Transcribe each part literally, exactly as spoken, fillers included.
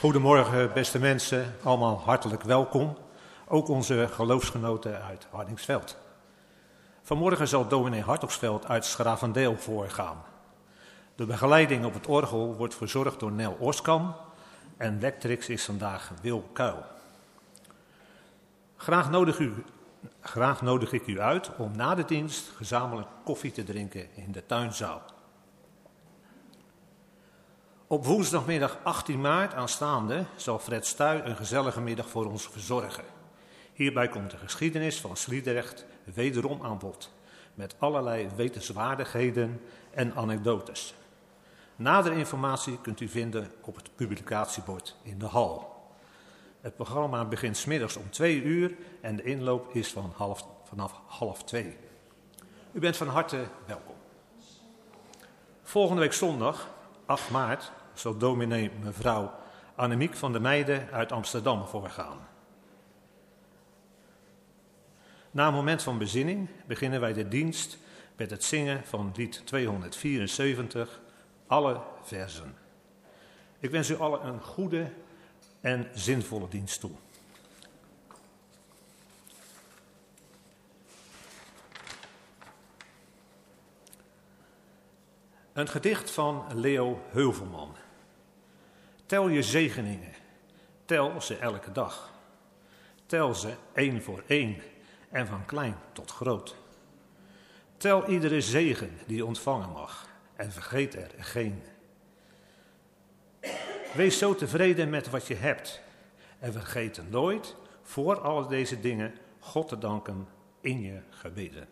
Goedemorgen beste mensen, allemaal hartelijk welkom. Ook onze geloofsgenoten uit Hardingsveld. Vanmorgen zal dominee Hartogsveld uit Schravendeel voorgaan. De begeleiding op het orgel wordt verzorgd door Nel Oskam en lectrix is vandaag Wil Kuil. Graag nodig, u, graag nodig ik u uit om na de dienst gezamenlijk koffie te drinken in de tuinzaal. Op woensdagmiddag achttien maart aanstaande zal Fred Stuy een gezellige middag voor ons verzorgen. Hierbij komt de geschiedenis van Sliedrecht wederom aan bod, met allerlei wetenswaardigheden en anekdotes. Nadere informatie kunt u vinden op het publicatiebord in de hal. Het programma begint 's middags om twee uur en de inloop is van half, vanaf half twee. U bent van harte welkom. Volgende week zondag, acht maart, zal dominee mevrouw Annemiek van der Meijden uit Amsterdam voorgaan. Na een moment van bezinning beginnen wij de dienst met het zingen van lied tweehonderdvierenzeventig, alle versen. Ik wens u allen een goede en zinvolle dienst toe. Een gedicht van Leo Heuvelman. Tel je zegeningen, tel ze elke dag. Tel ze één voor één en van klein tot groot. Tel iedere zegen die je ontvangen mag en vergeet er geen. Wees zo tevreden met wat je hebt en vergeet nooit voor al deze dingen God te danken in je gebeden.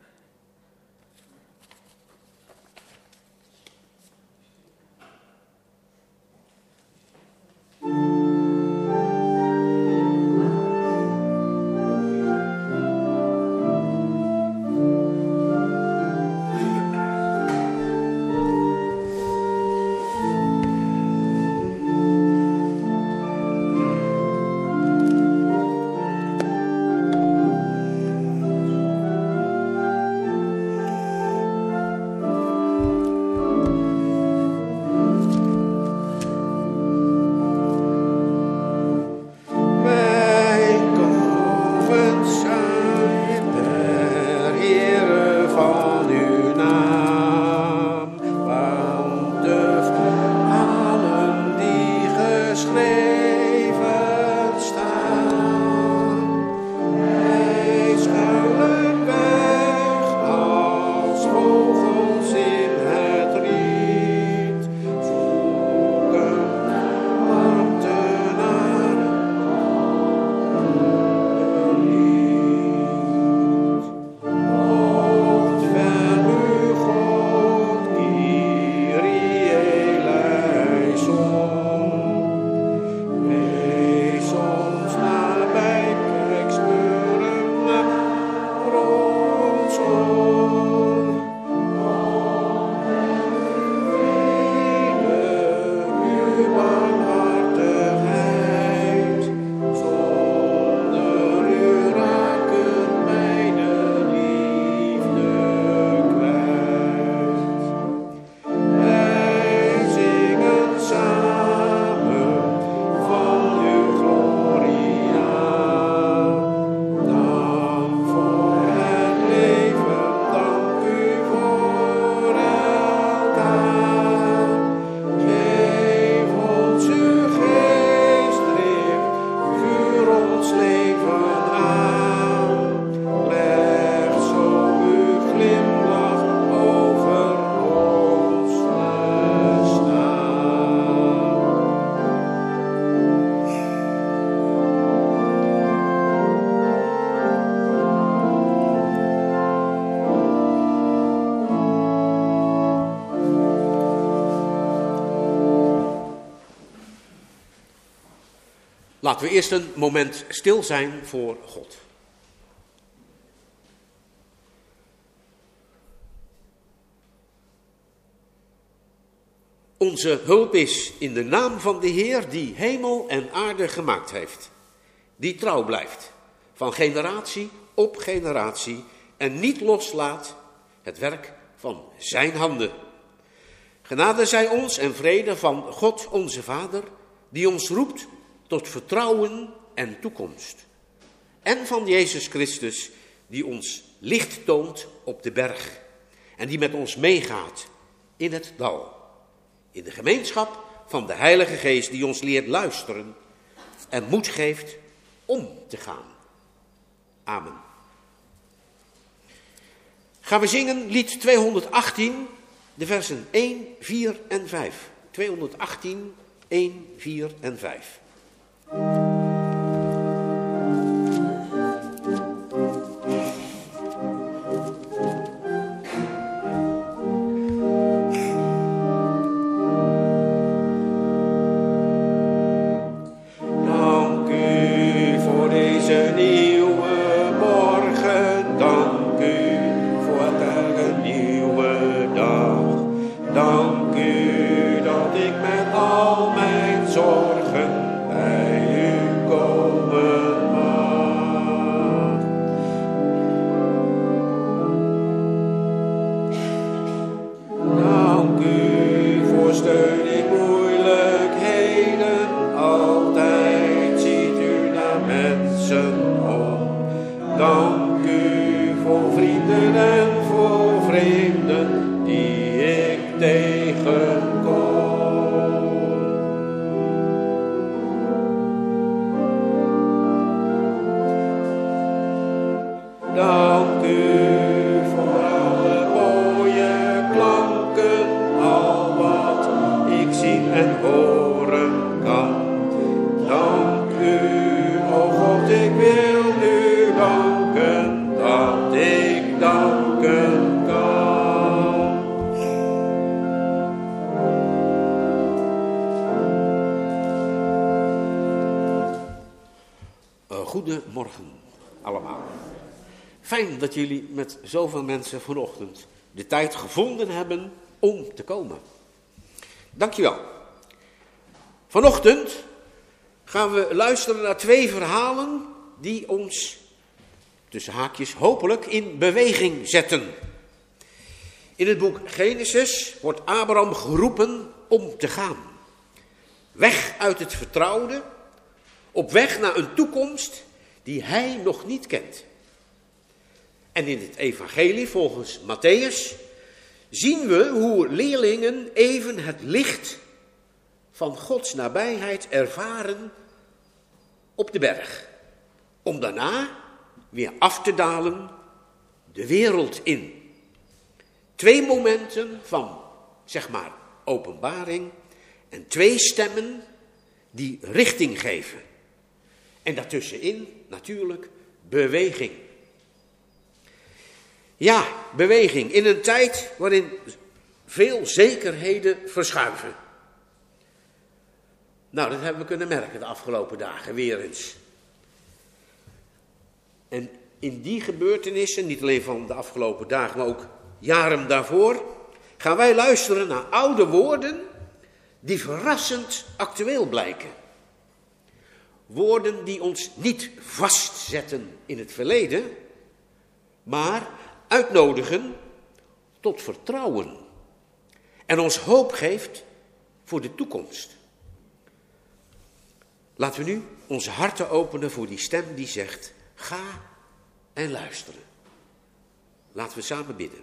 Laten we eerst een moment stil zijn voor God. Onze hulp is in de naam van de Heer die hemel en aarde gemaakt heeft. Die trouw blijft, van generatie op generatie en niet loslaat het werk van zijn handen. Genade zij ons en vrede van God onze Vader, die ons roept tot vertrouwen en toekomst. En van Jezus Christus, die ons licht toont op de berg en die met ons meegaat in het dal. In de gemeenschap van de Heilige Geest die ons leert luisteren en moed geeft om te gaan. Amen. Gaan we zingen lied tweehonderdachttien, de versen één, vier en vijf. tweehonderdachttien, één, vier en vijf. Goedemorgen allemaal. Fijn dat jullie met zoveel mensen vanochtend de tijd gevonden hebben om te komen. Dankjewel. Vanochtend gaan we luisteren naar twee verhalen die ons, tussen haakjes, hopelijk in beweging zetten. In het boek Genesis wordt Abraham geroepen om te gaan. Weg uit het vertrouwde, op weg naar een toekomst die hij nog niet kent. En in het evangelie volgens Matthäus zien we hoe leerlingen even het licht van Gods nabijheid ervaren op de berg. Om daarna weer af te dalen de wereld in. Twee momenten van, zeg maar, openbaring en twee stemmen die richting geven. En daartussenin natuurlijk beweging. Ja, beweging in een tijd waarin veel zekerheden verschuiven. Nou, dat hebben we kunnen merken de afgelopen dagen weer eens. En in die gebeurtenissen, niet alleen van de afgelopen dagen, maar ook jaren daarvoor, gaan wij luisteren naar oude woorden die verrassend actueel blijken. Woorden die ons niet vastzetten in het verleden, maar uitnodigen tot vertrouwen en ons hoop geeft voor de toekomst. Laten we nu onze harten openen voor die stem die zegt, ga en luisteren. Laten we samen bidden.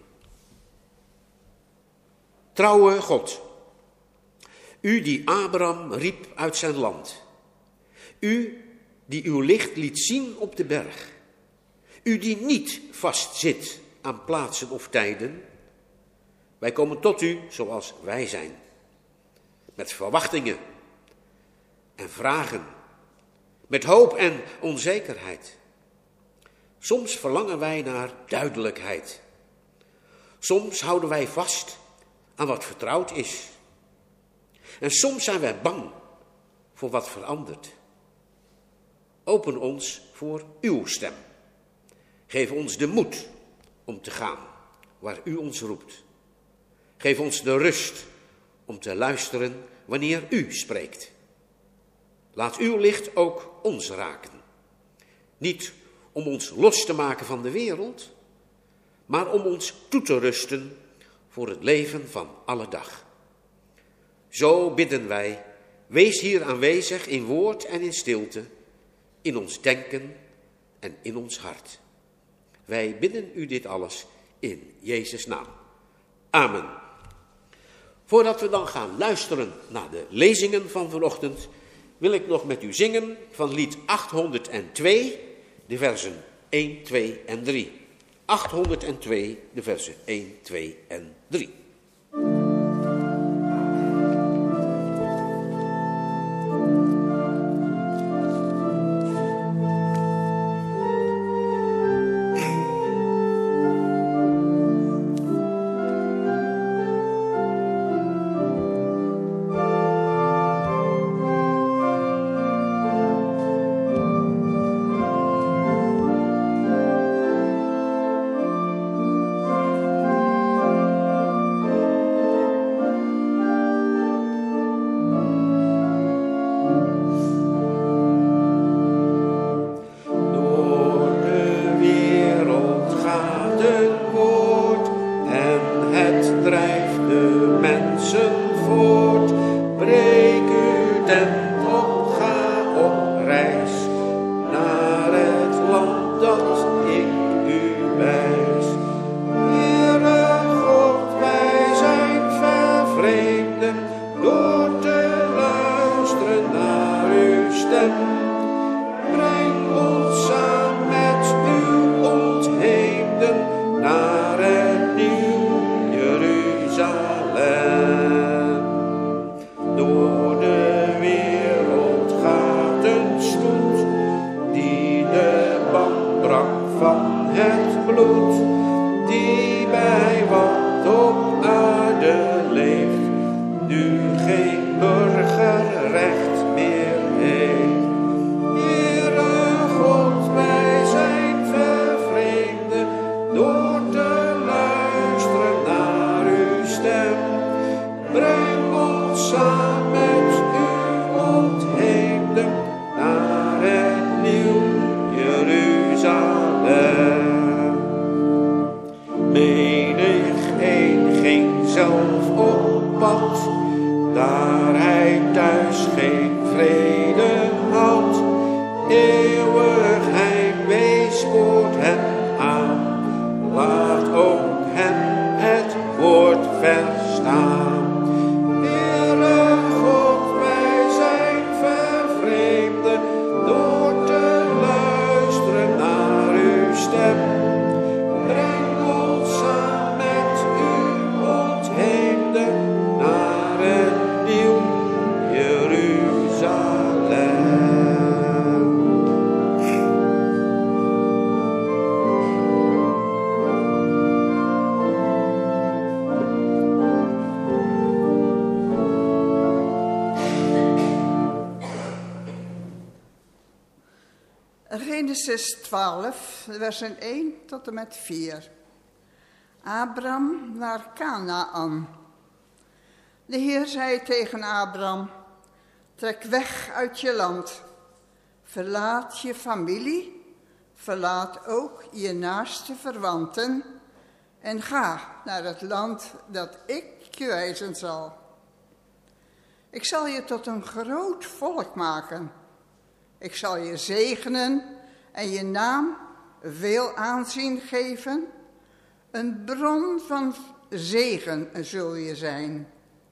Trouwe God, u die Abraham riep uit zijn land, u die uw licht liet zien op de berg, u die niet vastzit aan plaatsen of tijden, wij komen tot u zoals wij zijn, met verwachtingen en vragen, met hoop en onzekerheid. Soms verlangen wij naar duidelijkheid. Soms houden wij vast aan wat vertrouwd is. En soms zijn wij bang voor wat verandert. Open ons voor uw stem. Geef ons de moed om te gaan waar u ons roept. Geef ons de rust om te luisteren wanneer u spreekt. Laat uw licht ook ons raken. Niet om ons los te maken van de wereld, maar om ons toe te rusten voor het leven van alle dag. Zo bidden wij Wees hier aanwezig in woord en in stilte, in ons denken en in ons hart. Wij bidden u dit alles in Jezus' naam. Amen. Voordat we dan gaan luisteren naar de lezingen van vanochtend, wil ik nog met u zingen van lied achthonderdtwee, de versen één, twee en drie. achthonderdtwee, de versen één, twee en drie. Genesis twaalf, versen één tot en met vier. Abram naar Kanaan. De Heer zei tegen Abram, trek weg uit je land. Verlaat je familie, verlaat ook je naaste verwanten en ga naar het land dat ik je wijzen zal. Ik zal je tot een groot volk maken. Ik zal je zegenen en je naam veel aanzien geven. Een bron van zegen zul je zijn.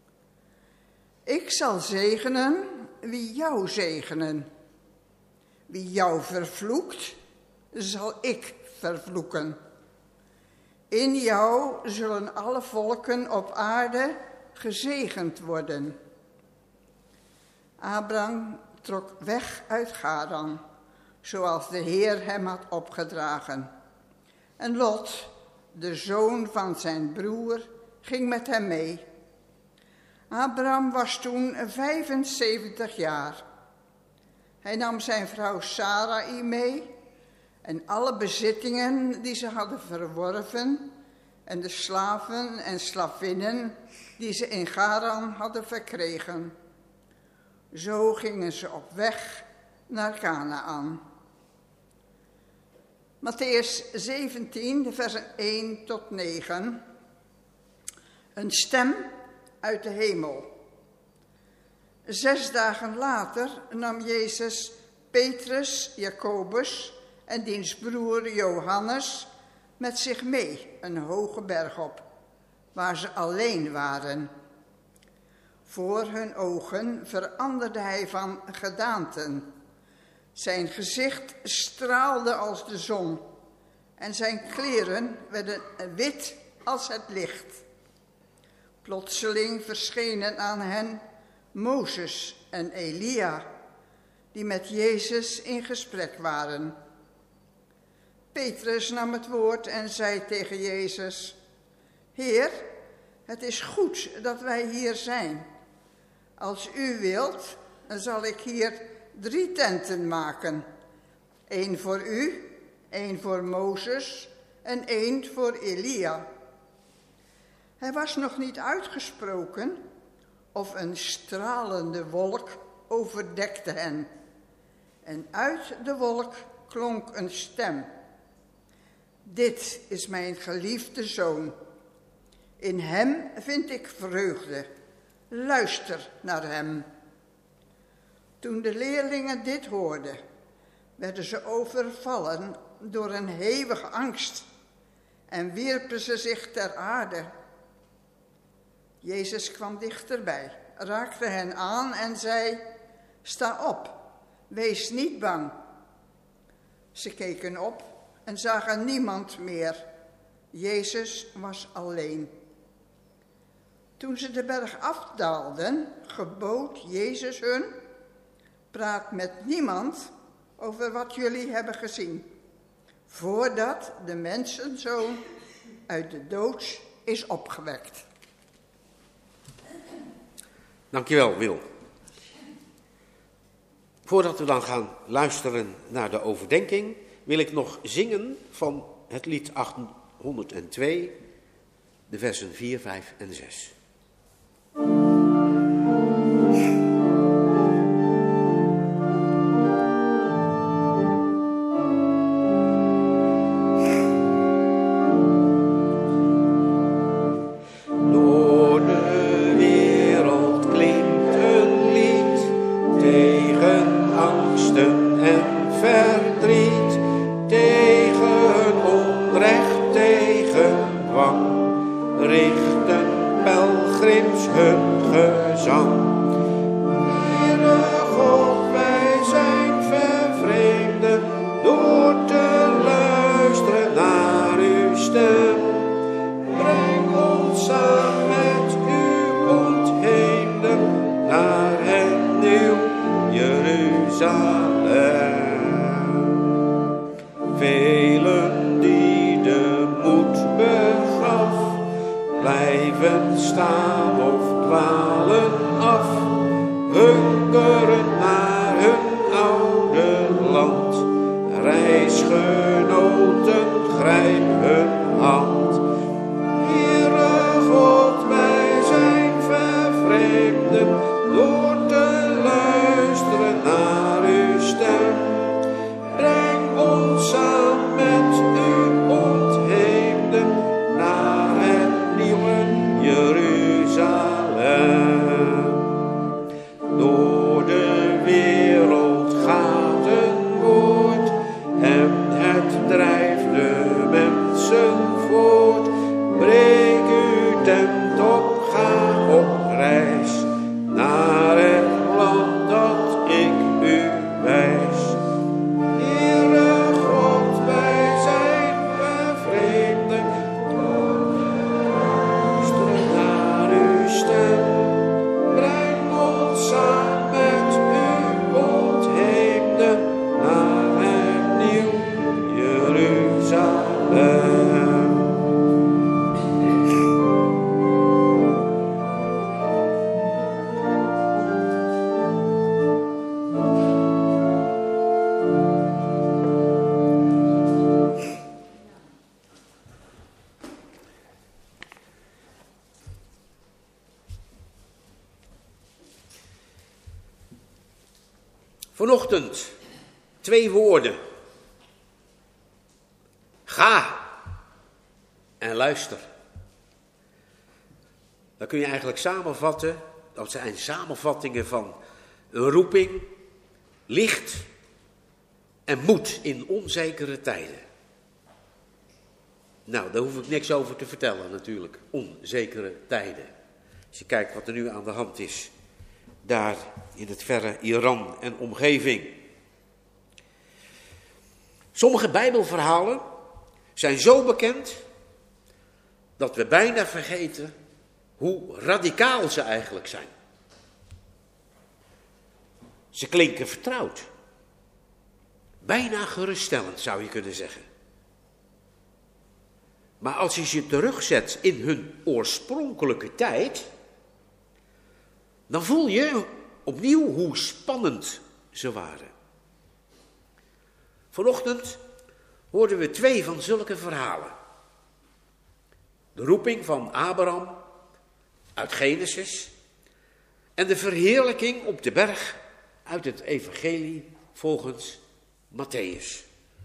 Ik zal zegenen wie jou zegenen. Wie jou vervloekt, zal ik vervloeken. In jou zullen alle volken op aarde gezegend worden. Abram trok weg uit Haran, zoals de Heer hem had opgedragen. En Lot, de zoon van zijn broer, ging met hem mee. Abram was toen vijfenzeventig jaar. Hij nam zijn vrouw Sarai mee en alle bezittingen die ze hadden verworven en de slaven en slavinnen die ze in Haran hadden verkregen. Zo gingen ze op weg naar Kanaan. Mattheüs zeventien, versen één tot negen. Een stem uit de hemel. Zes dagen later nam Jezus Petrus, Jacobus en diens broer Johannes met zich mee een hoge berg op, waar ze alleen waren. Voor hun ogen veranderde hij van gedaanten. Zijn gezicht straalde als de zon en zijn kleren werden wit als het licht. Plotseling verschenen aan hen Mozes en Elia, die met Jezus in gesprek waren. Petrus nam het woord en zei tegen Jezus: Heer, het is goed dat wij hier zijn. Als u wilt, dan zal ik hier drie tenten maken. Eén voor u, één voor Mozes en één voor Elia. Hij was nog niet uitgesproken of een stralende wolk overdekte hen. En uit de wolk klonk een stem. Dit is mijn geliefde zoon. In hem vind ik vreugde. Luister naar hem. Toen de leerlingen dit hoorden, werden ze overvallen door een hevige angst en wierpen ze zich ter aarde. Jezus kwam dichterbij, raakte hen aan en zei: Sta op, wees niet bang. Ze keken op en zagen niemand meer. Jezus was alleen. Toen ze de berg afdaalden, gebood Jezus hun: Praat met niemand over wat jullie hebben gezien, voordat de mensenzoon uit de dood is opgewekt. Dankjewel, Wil. Voordat we dan gaan luisteren naar de overdenking, wil ik nog zingen van het lied achthonderdtwee, de versen vier, vijf en zes. Vanochtend twee woorden. Ga en luister. Dan kun je eigenlijk samenvatten Dat zijn samenvattingen van een roeping, licht en moed in onzekere tijden. Nou, daar hoef ik niks over te vertellen natuurlijk. Onzekere tijden. Als je kijkt wat er nu aan de hand is. Daar in het verre Iran en omgeving. Sommige Bijbelverhalen zijn zo bekend dat we bijna vergeten hoe radicaal ze eigenlijk zijn. Ze klinken vertrouwd. Bijna geruststellend zou je kunnen zeggen. Maar als je ze terugzet in hun oorspronkelijke tijd, dan voel je opnieuw hoe spannend ze waren. Vanochtend hoorden we twee van zulke verhalen. De roeping van Abraham uit Genesis en de verheerlijking op de berg uit het evangelie volgens Mattheüs.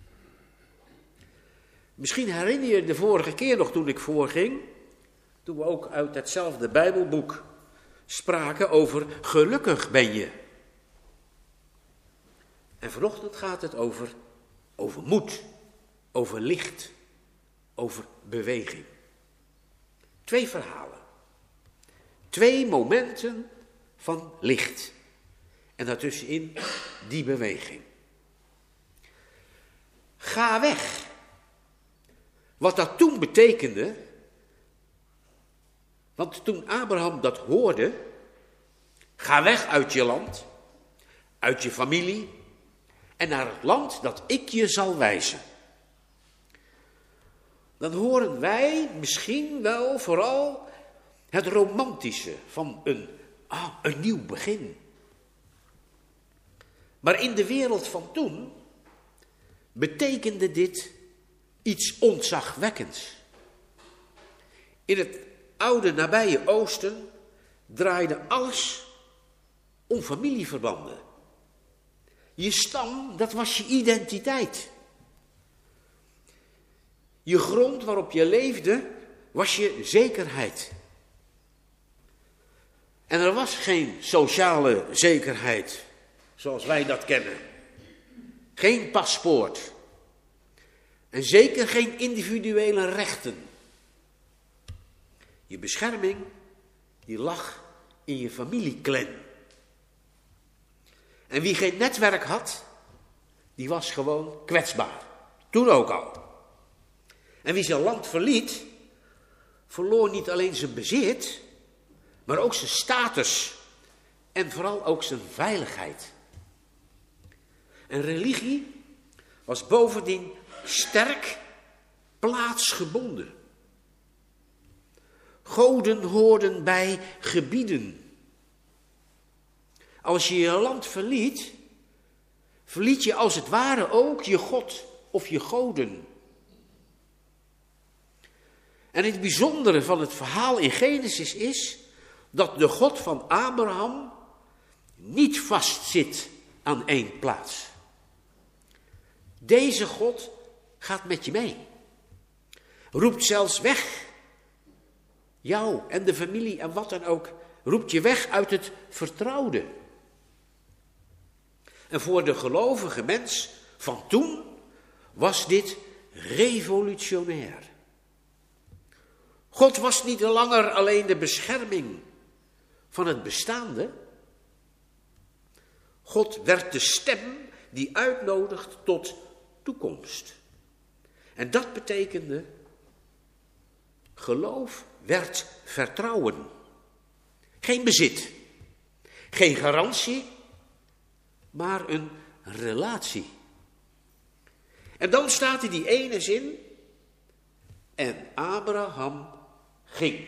Misschien herinner je de vorige keer nog toen ik voorging, toen we ook uit hetzelfde Bijbelboek spraken over gelukkig ben je. En vanochtend gaat het over, over moed, over licht, over beweging. Twee verhalen. Twee momenten van licht. En daartussenin die beweging. Ga weg. Wat dat toen betekende, want toen Abraham dat hoorde, ga weg uit je land, uit je familie en naar het land dat ik je zal wijzen. Dan horen wij misschien wel vooral het romantische van een, ah, een nieuw begin. Maar in de wereld van toen betekende dit iets ontzagwekkends. In het oude nabije Oosten draaide alles om familieverbanden. Je stam, dat was je identiteit. Je grond waarop je leefde, was je zekerheid. En er was geen sociale zekerheid, zoals wij dat kennen. Geen paspoort. En zeker geen individuele rechten. Je bescherming, die lag in je familieclan. En wie geen netwerk had, die was gewoon kwetsbaar. Toen ook al. En wie zijn land verliet, verloor niet alleen zijn bezit, maar ook zijn status en vooral ook zijn veiligheid. En religie was bovendien sterk plaatsgebonden. Goden hoorden bij gebieden. Als je je land verliet, verliet je als het ware ook je God of je goden. En het bijzondere van het verhaal in Genesis is dat de God van Abraham niet vastzit aan één plaats. Deze God gaat met je mee. Roept zelfs weg. Jou en de familie en wat dan ook. Roept je weg uit het vertrouwde. En voor de gelovige mens van toen was dit revolutionair. God was niet langer alleen de bescherming van het bestaande. God werd de stem die uitnodigt tot toekomst. En dat betekende, geloof werd vertrouwen. Geen bezit, geen garantie, maar een relatie. En dan staat in die ene zin, en Abraham ging.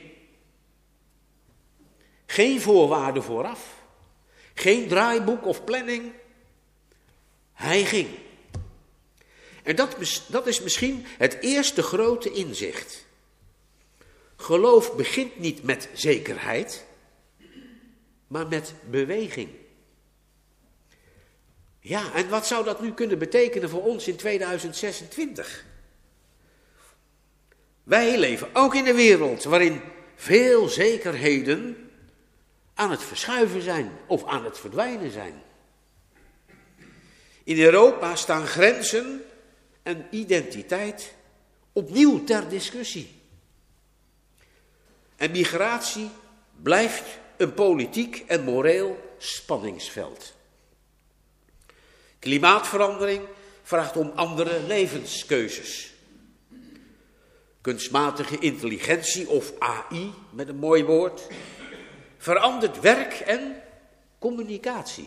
Geen voorwaarden vooraf, geen draaiboek of planning. Hij ging. En dat, dat is misschien het eerste grote inzicht. Geloof begint niet met zekerheid, maar met beweging. Ja, en wat zou dat nu kunnen betekenen voor ons in tweeduizend zesentwintig? Wij leven ook in een wereld waarin veel zekerheden aan het verschuiven zijn of aan het verdwijnen zijn. In Europa staan grenzen en identiteit opnieuw ter discussie. En migratie blijft een politiek en moreel spanningsveld. Klimaatverandering vraagt om andere levenskeuzes. Kunstmatige intelligentie of A I, met een mooi woord, verandert werk en communicatie.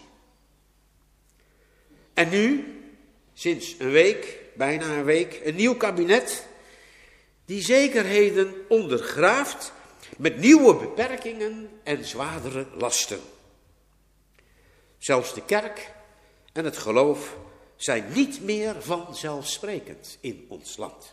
En nu, sinds een week, bijna een week, een nieuw kabinet die zekerheden ondergraaft met nieuwe beperkingen en zwaardere lasten. Zelfs de kerk en het geloof zijn niet meer vanzelfsprekend in ons land.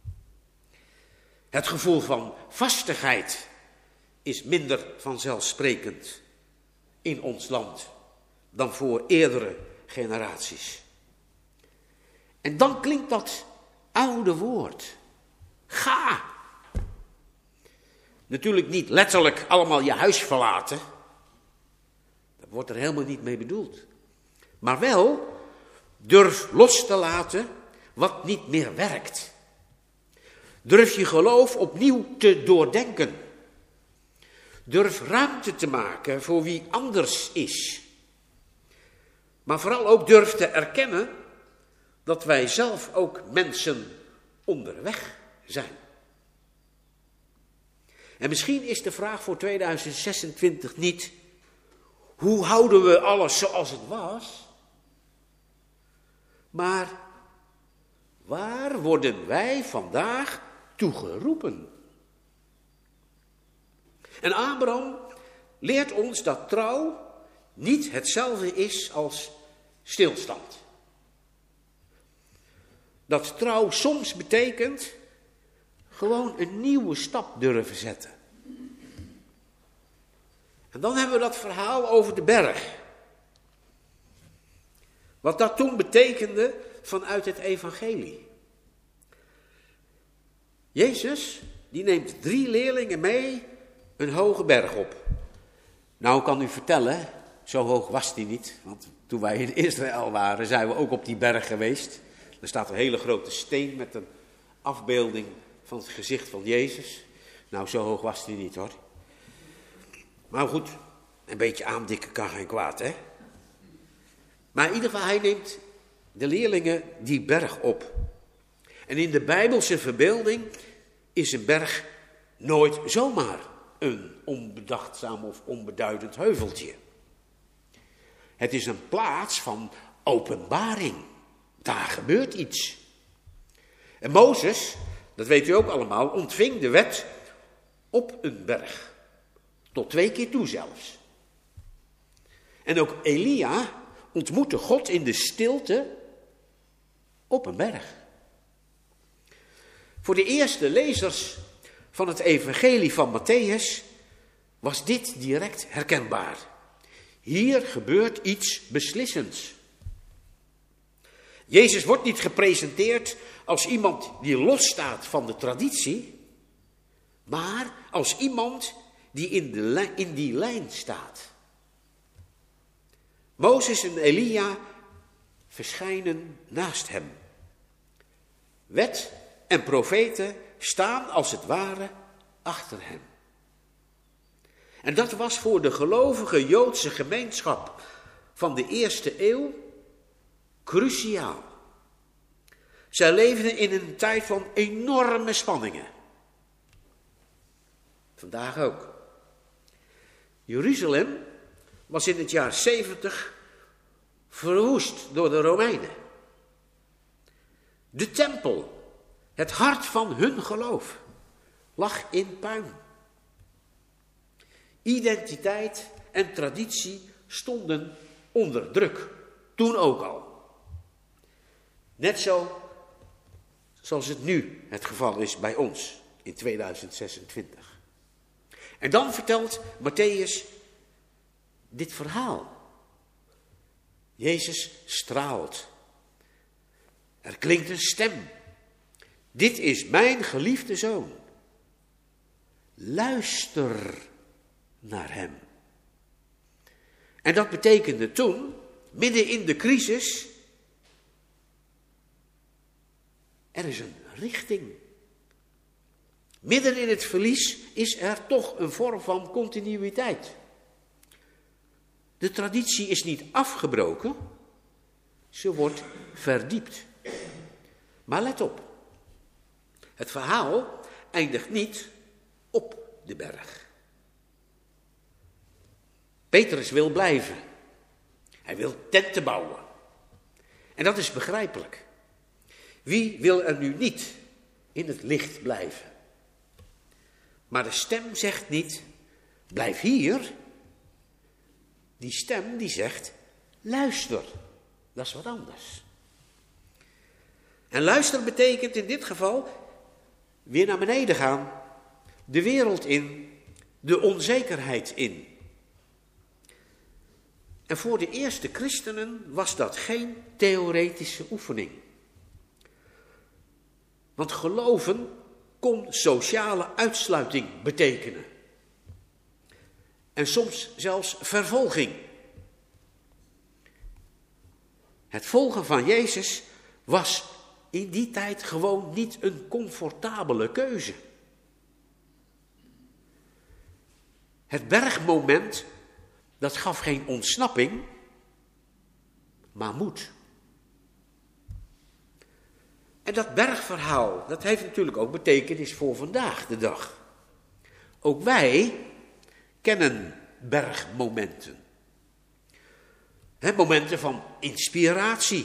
Het gevoel van vastigheid is minder vanzelfsprekend in ons land dan voor eerdere generaties. En dan klinkt dat oude woord, ga. Natuurlijk niet letterlijk allemaal je huis verlaten. Dat wordt er helemaal niet mee bedoeld. Maar wel, durf los te laten wat niet meer werkt. Durf je geloof opnieuw te doordenken. Durf ruimte te maken voor wie anders is. Maar vooral ook durf te erkennen dat wij zelf ook mensen onderweg zijn. En misschien is de vraag voor tweeduizend zesentwintig niet, hoe houden we alles zoals het was? Maar waar worden wij vandaag toe geroepen? En Abraham leert ons dat trouw niet hetzelfde is als stilstand. Dat trouw soms betekent gewoon een nieuwe stap durven zetten. En dan hebben we dat verhaal over de berg. Wat dat toen betekende vanuit het evangelie. Jezus, die neemt drie leerlingen mee een hoge berg op. Nou, ik kan u vertellen, zo hoog was die niet. Want toen wij in Israël waren, zijn we ook op die berg geweest. Er staat een hele grote steen met een afbeelding van het gezicht van Jezus. Nou, zo hoog was die niet, hoor. Maar goed, een beetje aandikken kan geen kwaad, hè. Maar in ieder geval, hij neemt de leerlingen die berg op. En in de Bijbelse verbeelding is een berg nooit zomaar een onbedachtzaam of onbeduidend heuveltje. Het is een plaats van openbaring. Daar gebeurt iets. En Mozes, dat weet u ook allemaal, ontving de wet op een berg. Tot twee keer toe zelfs. En ook Elia ontmoette God in de stilte op een berg. Voor de eerste lezers van het evangelie van Mattheüs was dit direct herkenbaar. Hier gebeurt iets beslissends. Jezus wordt niet gepresenteerd als iemand die losstaat van de traditie, maar als iemand die in, de, in die lijn staat. Mozes en Elia verschijnen naast hem. Wet en profeten staan als het ware achter hem. En dat was voor de gelovige Joodse gemeenschap van de eerste eeuw cruciaal. Zij leefden in een tijd van enorme spanningen. Vandaag ook. Jeruzalem was in het jaar zeventig verwoest door de Romeinen. De tempel, het hart van hun geloof, lag in puin. Identiteit en traditie stonden onder druk, toen ook al. Net zo zoals het nu het geval is bij ons in tweeduizend zesentwintig. En dan vertelt Mattheüs dit verhaal. Jezus straalt. Er klinkt een stem. Dit is mijn geliefde zoon. Luister naar hem. En dat betekende toen, midden in de crisis, er is een richting. Midden in het verlies is er toch een vorm van continuïteit. De traditie is niet afgebroken, ze wordt verdiept. Maar let op, het verhaal eindigt niet op de berg. Petrus wil blijven. Hij wil tenten bouwen. En dat is begrijpelijk. Wie wil er nu niet in het licht blijven? Maar de stem zegt niet, blijf hier. Die stem die zegt, luister. Dat is wat anders. En luister betekent in dit geval weer naar beneden gaan. De wereld in, de onzekerheid in. En voor de eerste christenen was dat geen theoretische oefening. Want geloven kon sociale uitsluiting betekenen. En soms zelfs vervolging. Het volgen van Jezus was in die tijd gewoon niet een comfortabele keuze. Het bergmoment, dat gaf geen ontsnapping, maar moed. En dat bergverhaal, dat heeft natuurlijk ook betekenis voor vandaag de dag. Ook wij kennen bergmomenten. He, momenten van inspiratie.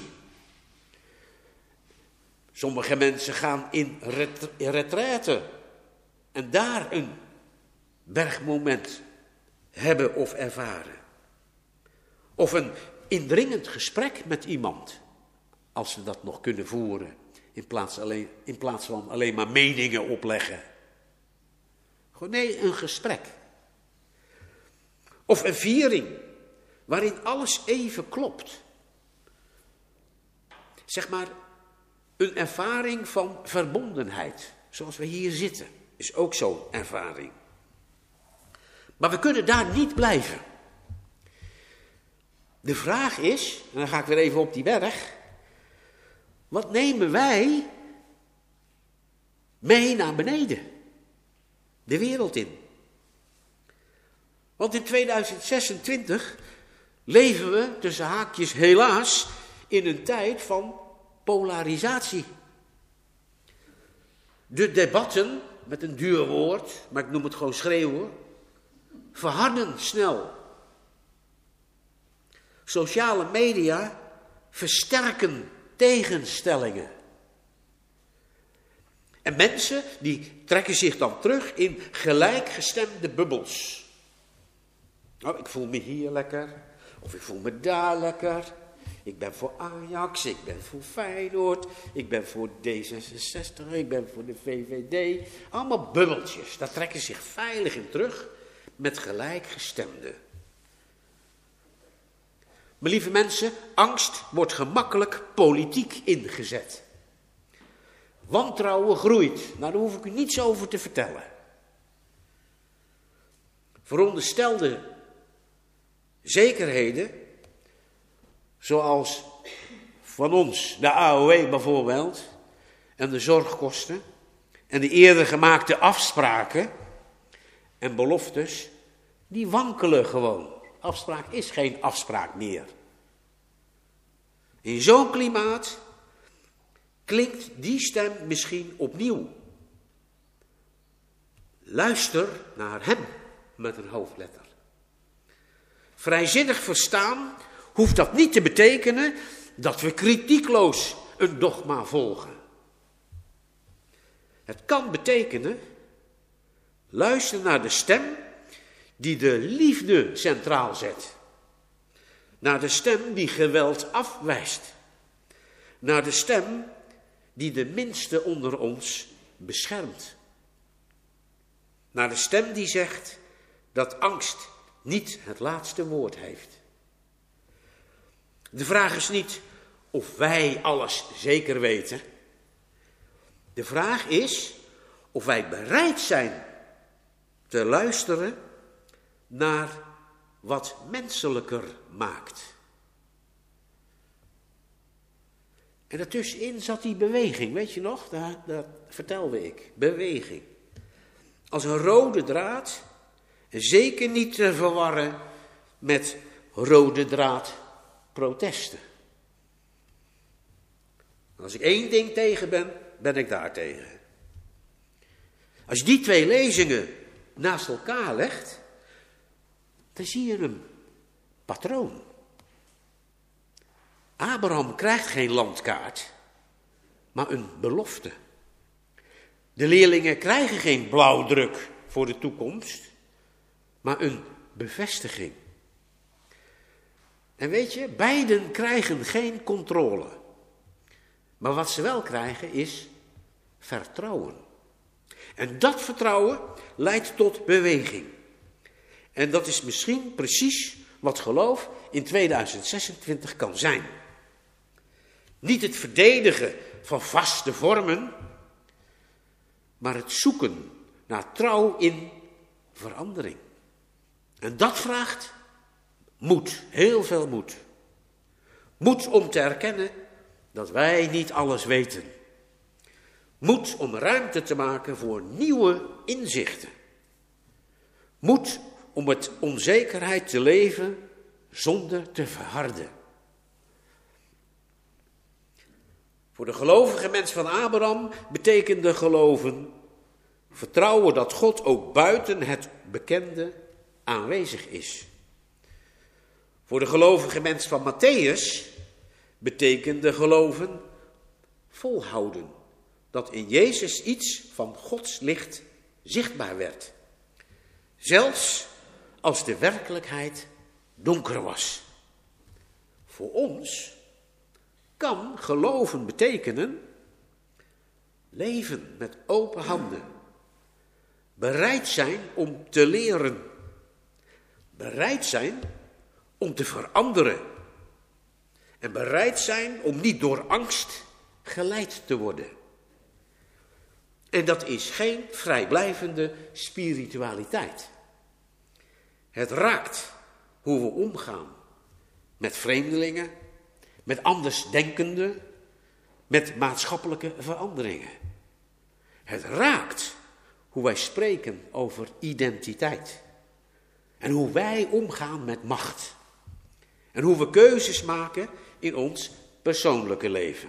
Sommige mensen gaan in retraite en daar een bergmoment hebben of ervaren. Of een indringend gesprek met iemand, als ze dat nog kunnen voeren, in plaats, alleen, in plaats van alleen maar meningen opleggen. Gewoon nee, een gesprek. Of een viering, waarin alles even klopt. Zeg maar, een ervaring van verbondenheid, zoals we hier zitten, is ook zo'n ervaring. Maar we kunnen daar niet blijven. De vraag is, en dan ga ik weer even op die berg, wat nemen wij mee naar beneden? De wereld in. Want in tweeduizend zesentwintig leven we, tussen haakjes helaas, in een tijd van polarisatie. De debatten, met een duur woord, maar ik noem het gewoon schreeuwen, verharden snel. Sociale media versterken tegenstellingen. En mensen die trekken zich dan terug in gelijkgestemde bubbels. Nou, ik voel me hier lekker, of ik voel me daar lekker. Ik ben voor Ajax, ik ben voor Feyenoord, ik ben voor D zesenzestig, ik ben voor de V V D. Allemaal bubbeltjes, daar trekken zich veilig in terug met gelijkgestemden. Maar lieve mensen, angst wordt gemakkelijk politiek ingezet. Wantrouwen groeit, nou daar hoef ik u niets over te vertellen. Veronderstelde zekerheden, zoals van ons de A O W bijvoorbeeld, en de zorgkosten, en de eerder gemaakte afspraken en beloftes, die wankelen gewoon. Afspraak is geen afspraak meer. In zo'n klimaat klinkt die stem misschien opnieuw. Luister naar hem met een hoofdletter. Vrijzinnig verstaan hoeft dat niet te betekenen dat we kritiekloos een dogma volgen. Het kan betekenen, luister naar de stem die de liefde centraal zet. Naar de stem die geweld afwijst. Naar de stem die de minste onder ons beschermt. Naar de stem die zegt dat angst niet het laatste woord heeft. De vraag is niet of wij alles zeker weten. De vraag is of wij bereid zijn te luisteren naar wat menselijker maakt. En daartussenin zat die beweging, weet je nog? Dat, dat vertelde ik. Beweging. Als een rode draad, en zeker niet te verwarren met rode draad protesten. Als ik één ding tegen ben, ben ik daar tegen. Als je die twee lezingen naast elkaar legt, dan zie je een patroon. Abraham krijgt geen landkaart, maar een belofte. De leerlingen krijgen geen blauwdruk voor de toekomst, maar een bevestiging. En weet je, beiden krijgen geen controle. Maar wat ze wel krijgen is vertrouwen. En dat vertrouwen leidt tot beweging. En dat is misschien precies wat geloof in tweeduizend zesentwintig kan zijn. Niet het verdedigen van vaste vormen, maar het zoeken naar trouw in verandering. En dat vraagt moed, heel veel moed. Moed om te erkennen dat wij niet alles weten. Moed om ruimte te maken voor nieuwe inzichten. Moed om met onzekerheid te leven zonder te verharden. Voor de gelovige mens van Abraham betekende geloven vertrouwen dat God ook buiten het bekende aanwezig is. Voor de gelovige mens van Mattheüs betekende geloven volhouden dat in Jezus iets van Gods licht zichtbaar werd. Zelfs als de werkelijkheid donker was. Voor ons kan geloven betekenen leven met open handen. Bereid zijn om te leren. Bereid zijn om te veranderen. En bereid zijn om niet door angst geleid te worden. En dat is geen vrijblijvende spiritualiteit. Het raakt hoe we omgaan met vreemdelingen, met andersdenkenden, met maatschappelijke veranderingen. Het raakt hoe wij spreken over identiteit. En hoe wij omgaan met macht. En hoe we keuzes maken in ons persoonlijke leven.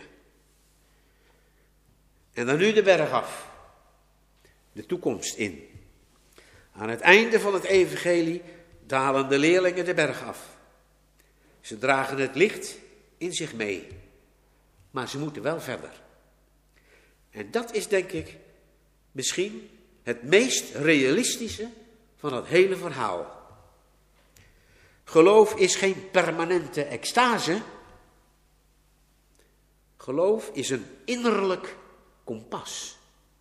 En dan nu de berg af. De toekomst in. Aan het einde van het evangelie dalen de leerlingen de berg af. Ze dragen het licht in zich mee. Maar ze moeten wel verder. En dat is denk ik misschien het meest realistische van het hele verhaal. Geloof is geen permanente extase. Geloof is een innerlijk kompas.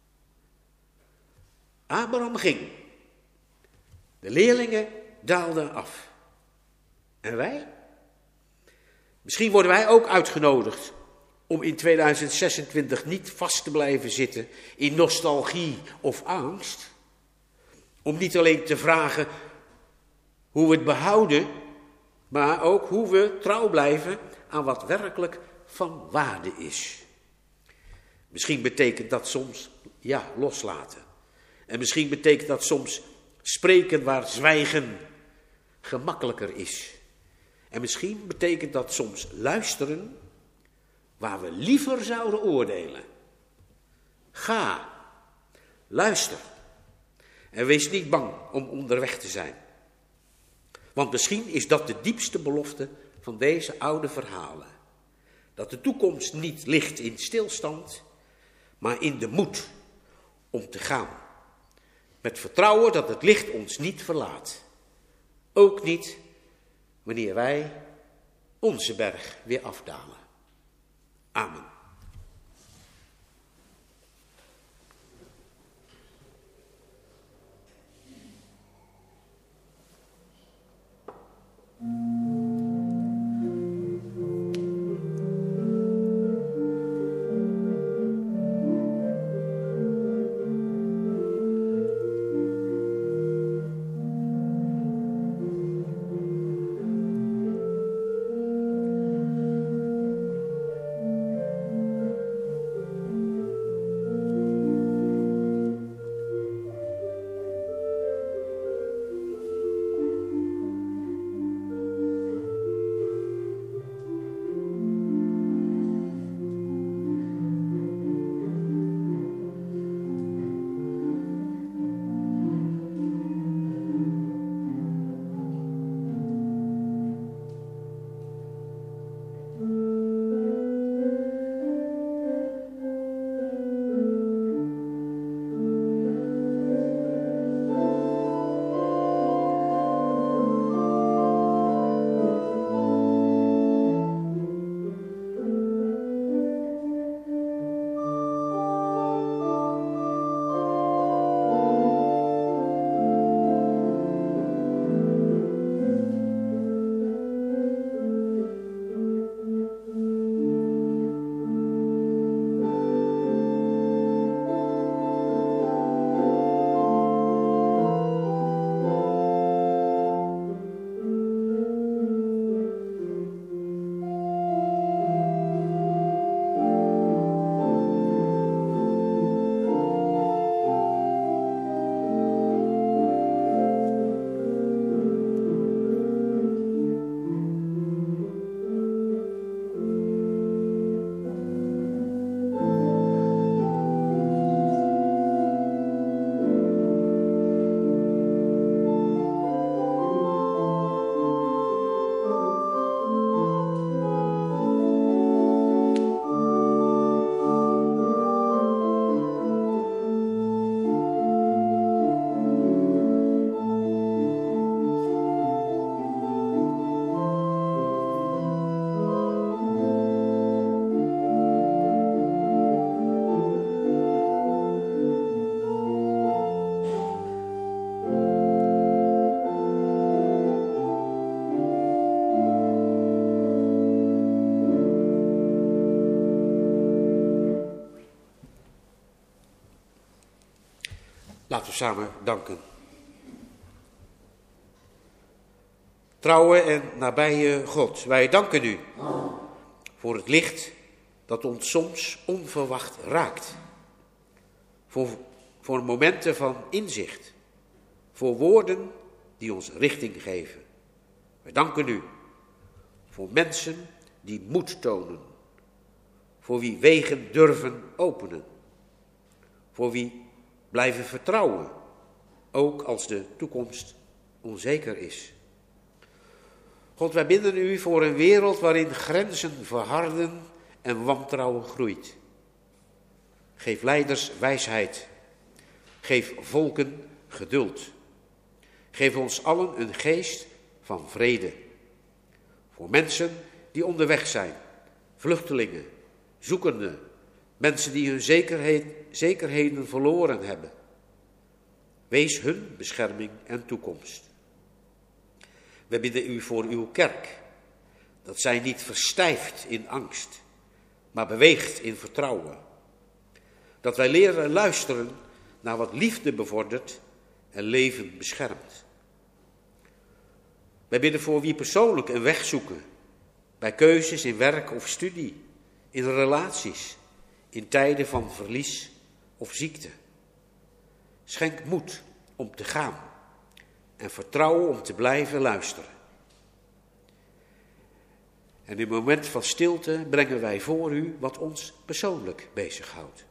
Abraham ging. De leerlingen daalden af. En wij? Misschien worden wij ook uitgenodigd om in tweeduizend zesentwintig niet vast te blijven zitten in nostalgie of angst. Om niet alleen te vragen hoe we het behouden, maar ook hoe we trouw blijven aan wat werkelijk van waarde is. Misschien betekent dat soms, ja, loslaten. En misschien betekent dat soms spreken waar zwijgen gemakkelijker is. En misschien betekent dat soms luisteren waar we liever zouden oordelen. Ga, luister en wees niet bang om onderweg te zijn. Want misschien is dat de diepste belofte van deze oude verhalen. Dat de toekomst niet ligt in stilstand, maar in de moed om te gaan. Met vertrouwen dat het licht ons niet verlaat. Ook niet wanneer wij onze berg weer afdalen. Amen. Laten we samen danken. Trouwe en nabije God, wij danken u voor het licht dat ons soms onverwacht raakt. Voor, voor momenten van inzicht. Voor woorden die ons richting geven. Wij danken u voor mensen die moed tonen. Voor wie wegen durven openen. Voor wie blijven vertrouwen, ook als de toekomst onzeker is. God, wij bidden u voor een wereld waarin grenzen verharden en wantrouwen groeit. Geef leiders wijsheid. Geef volken geduld. Geef ons allen een geest van vrede. Voor mensen die onderweg zijn, vluchtelingen, zoekenden, mensen die hun zekerheid, zekerheden verloren hebben. Wees hun bescherming en toekomst. We bidden u voor uw kerk, dat zij niet verstijft in angst, maar beweegt in vertrouwen. Dat wij leren luisteren naar wat liefde bevordert en leven beschermt. Wij bidden voor wie persoonlijk een weg zoeken, bij keuzes in werk of studie, in relaties, in tijden van verlies of ziekte. Schenk moed om te gaan en vertrouwen om te blijven luisteren. En in een moment van stilte brengen wij voor u wat ons persoonlijk bezighoudt.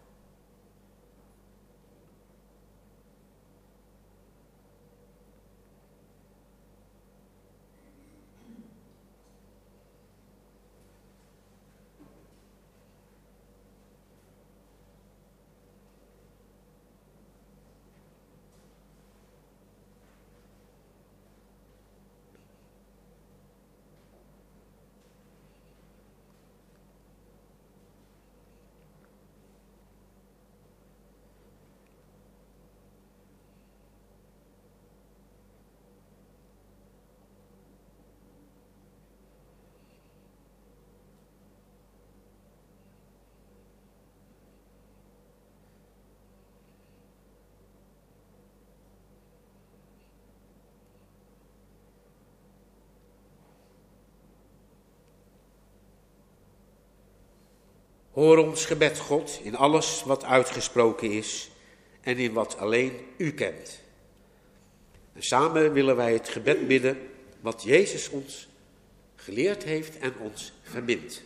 Hoor ons gebed, God, in alles wat uitgesproken is en in wat alleen u kent. En samen willen wij het gebed bidden wat Jezus ons geleerd heeft en ons verbindt.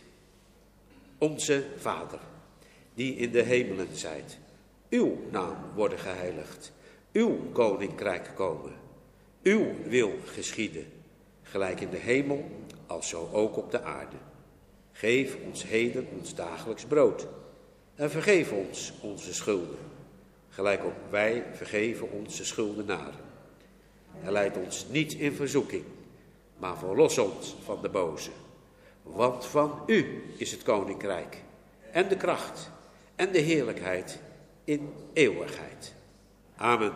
Onze Vader, die in de hemelen zijt, uw naam worden geheiligd, uw koninkrijk komen, uw wil geschieden, gelijk in de hemel, als zo ook op de aarde. Geef ons heden ons dagelijks brood en vergeef ons onze schulden, gelijk ook wij vergeven onze schuldenaren. En leid ons niet in verzoeking, maar verlos ons van de boze. Want van u is het koninkrijk en de kracht en de heerlijkheid in eeuwigheid. Amen.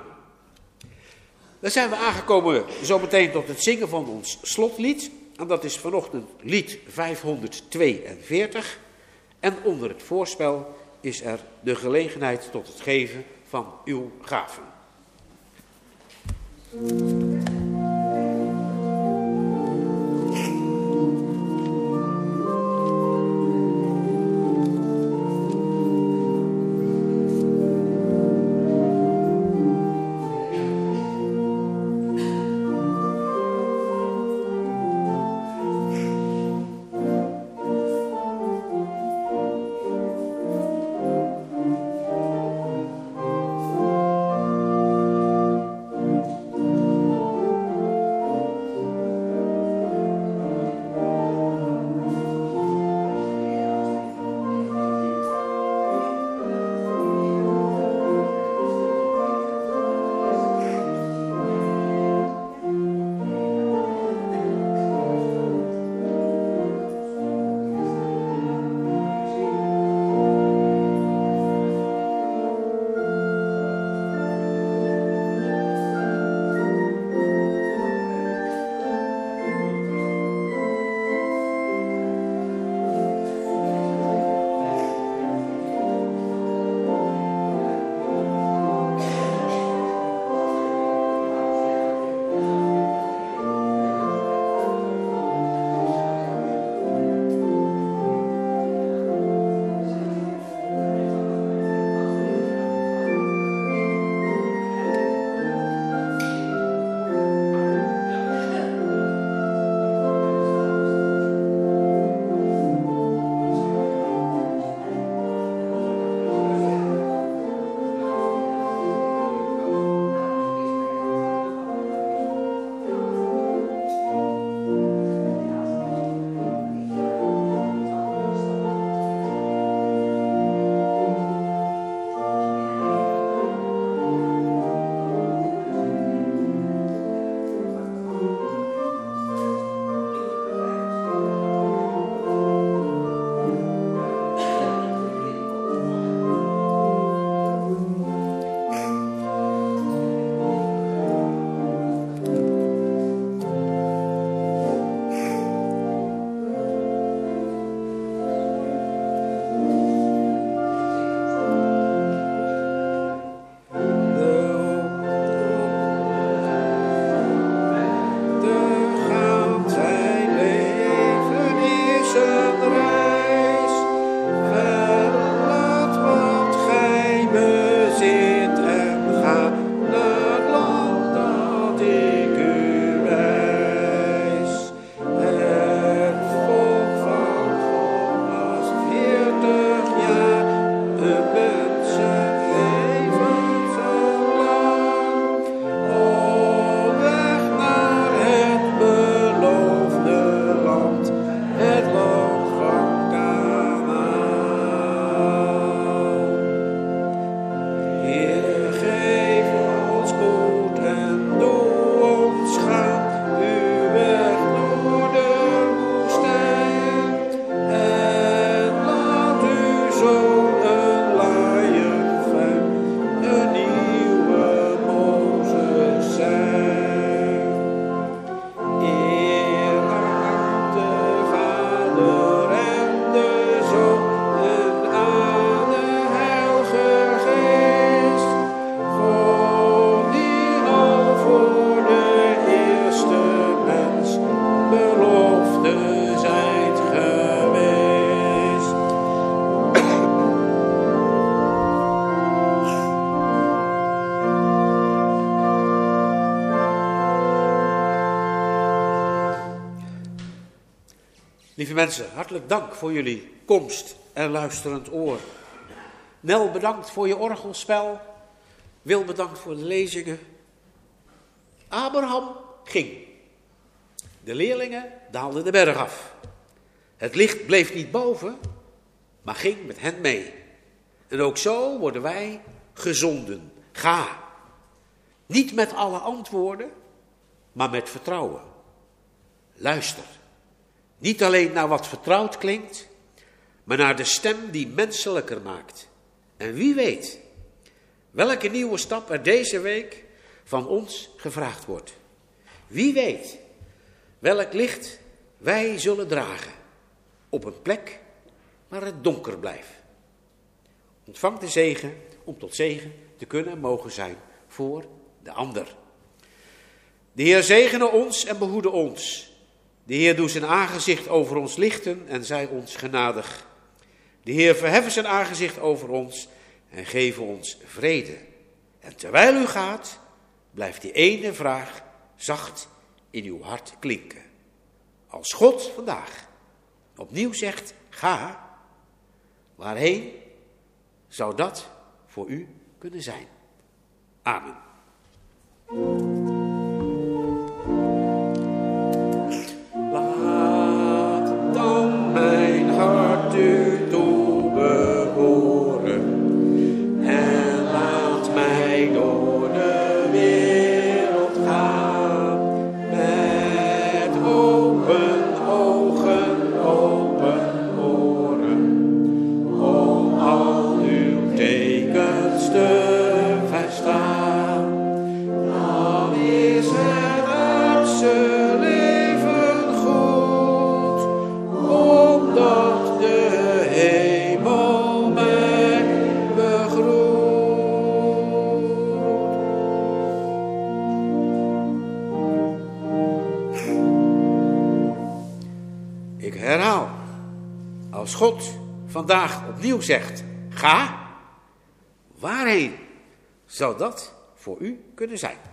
Dan zijn we aangekomen zometeen tot het zingen van ons slotlied. En dat is vanochtend lied vijfhonderdtweeënveertig. En onder het voorspel is er de gelegenheid tot het geven van uw gaven. Thank Lieve mensen, hartelijk dank voor jullie komst en luisterend oor. Nel, bedankt voor je orgelspel. Wil, bedankt voor de lezingen. Abraham ging. De leerlingen daalden de berg af. Het licht bleef niet boven, maar ging met hen mee. En ook zo worden wij gezonden. Ga. Niet met alle antwoorden, maar met vertrouwen. Luister. Niet alleen naar wat vertrouwd klinkt, maar naar de stem die menselijker maakt. En wie weet welke nieuwe stap er deze week van ons gevraagd wordt. Wie weet welk licht wij zullen dragen op een plek waar het donker blijft. Ontvang de zegen om tot zegen te kunnen en mogen zijn voor de ander. De Heer zegene ons en behoede ons. De Heer doet zijn aangezicht over ons lichten en zij ons genadig. De Heer verheffen zijn aangezicht over ons en geven ons vrede. En terwijl u gaat, blijft die ene vraag zacht in uw hart klinken. Als God vandaag opnieuw zegt, ga, waarheen zou dat voor u kunnen zijn? Amen. Laat dan mijn hart u toebehoren en laat mij door de wereld gaan met open ogen, open oren, om al uw tekens te verstaan. Dan is het aardse leven goed, omdat de hemel mij begroet. Ik herhaal, als God vandaag opnieuw zegt, ga, waarheen zou dat voor u kunnen zijn?